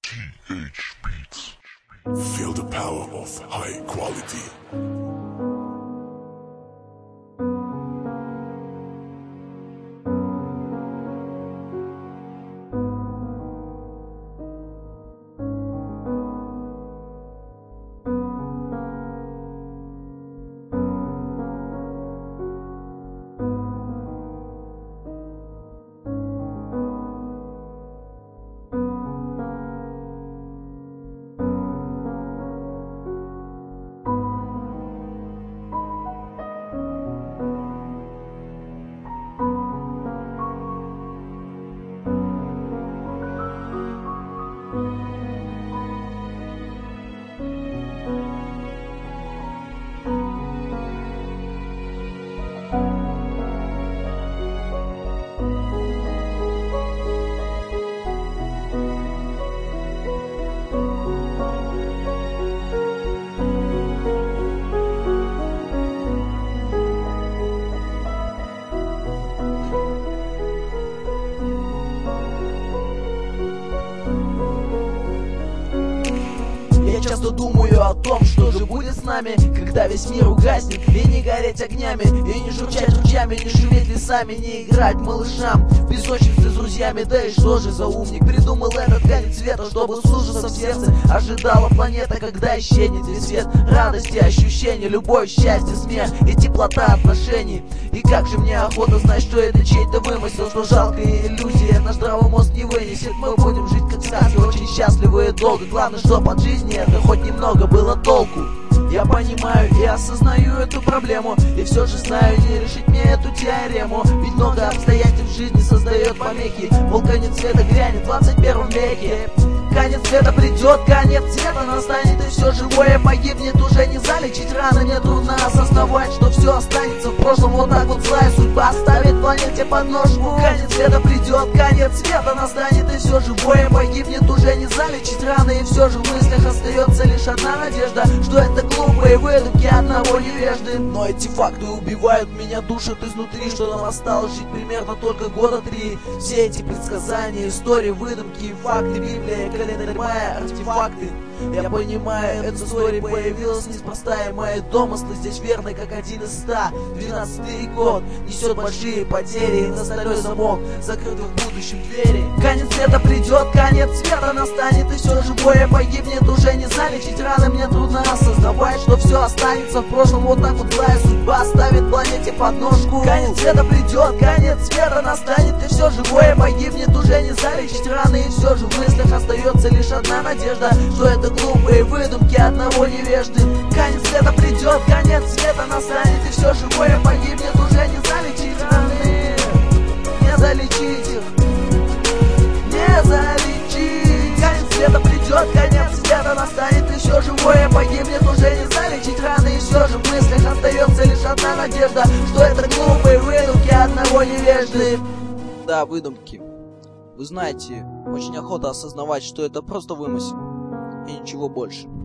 TH Beats. Feel the power of high quality. Часто думаю о том, что же будет с нами, когда весь мир угаснет. И не гореть огнями, и не журчать ручьями, не шуметь лесами, не играть малышам в песочнице с друзьями. Да и что же за умник придумал этот конец света, чтобы с ужасом в сердце ожидала планета, когда исчезнет весь свет радости, ощущения, любовь, счастье, смех и теплота отношений. И как же мне охота знать, что это чей-то вымысел, что жалкая иллюзия наш здравый мозг не вынесет. Мы будем жить как сказки, очень счастливы и долго. Главное, чтоб от жизни это хоть немного было толку. Я понимаю и осознаю эту проблему, и все же знаю, не решить мне эту теорему. Ведь много обстоятельств в жизни создает помехи. Мол, конец света грянет в 21 веке. Конец света придет, конец света настанет, и все живое погибнет. Уже не залечить раны, мне трудно осознавать, что все останется в прошлом. Вот так вот злая судьба ставит планете подножку. Конец света придет, конец света настанет, и все живое погибнет. Уже не залечить раны, и все же в мыслях остается лишь одна надежда, что это глупые выдумки одного невежды. Но эти факты убивают меня, душат изнутри, что нам осталось жить примерно только года 3. Все эти предсказания, истории, выдумки и факты, Библия, календарь майя, артефакты. Я понимаю, эта история появилась неспроста, и мои домыслы здесь верны, как 1 из 100. 12-й год несет большие потери, и на стальной замок закрыты в будущем двери. Конец света придет, конец света настанет, и все живое погибнет. Уже не залечить раны, мне трудно осознавать, что все останется в прошлом. Вот так вот злая судьба ставит планете подножку. Конец света придет, конец света настанет, и все живое погибнет. Уже не залечить раны, и все же в мыслях остается лишь одна надежда, что это глупые выдумки одного невежды. Конец света придет, конец света настанет, и все живое погибнет. Уже не залечить раны, не залечить их, не залечить. Конец света придет, конец света настанет, и все живое погибнет. Уже не залечить раны, и все же в мыслях остается лишь одна надежда, что это глупые выдумки одного невежды. Да, выдумки. Вы знаете, очень охота осознавать, что это просто вымысел и ничего больше.